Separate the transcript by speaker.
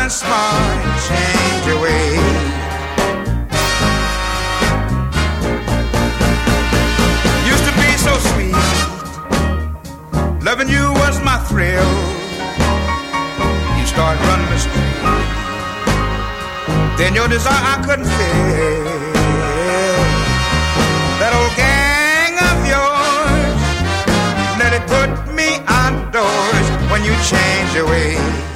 Speaker 1: done smart, change your way. Used to be so sweet, loving you was my thrill. You start running the street, then your desire I couldn't feel. That old gang of yours, let it put me outdoors when you change your way.